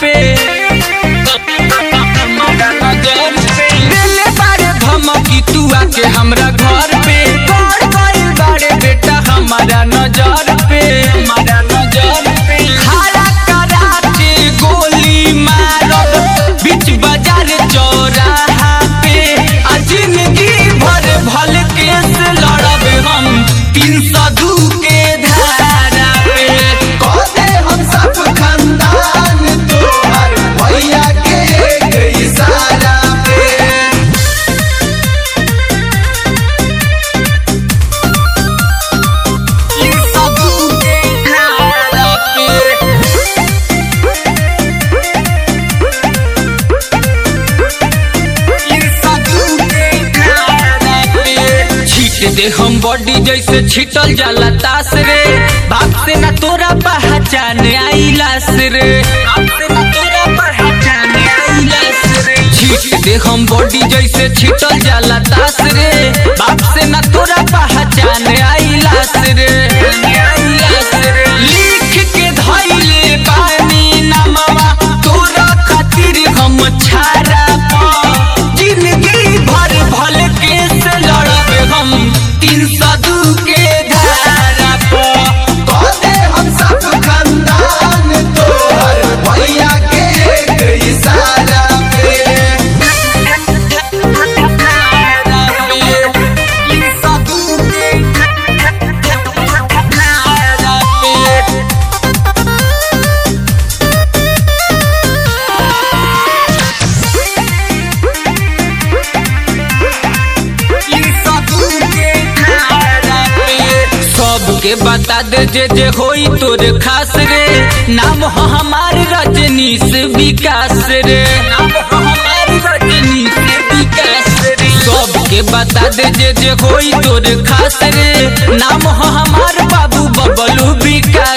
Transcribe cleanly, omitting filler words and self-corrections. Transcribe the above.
पे दिले बारे धमकी तू आके हमरा घर पे कर गइल बारे बेटा हमारा नजर पे खड़ा कराचे गोली मारब बीच बाजार चौराहा पे आ जिंदगी भर भल केस लड़ब हम 302 के धारा पे कहते हम सब खानदान तोहर भैया के एक इशारा पे 302 के धारा पे छीट दे हम बॉडी जैसे छिटल जाला तास रे बाप से ना तोरा पहचान आइलास रे छीट दे हम बॉडी जैसे छिटल जाला तास रे बाप से ना तोरा पहचान आइलास रे लिख के धइले पानी नमवा तोरा खातिर हम छारा पा जिंदगी भर भल केस लड़ब हम 302 के धारा पर कहते हम सब खानदान तोहर भैया के एक इशारा पे सबके बता दे जे होई तोरे खास रे नाम हो हमार रजनीश विकास रे सबके बता दे जे होई तोरे खास रे नाम हो हमार बाबू बबलू विकास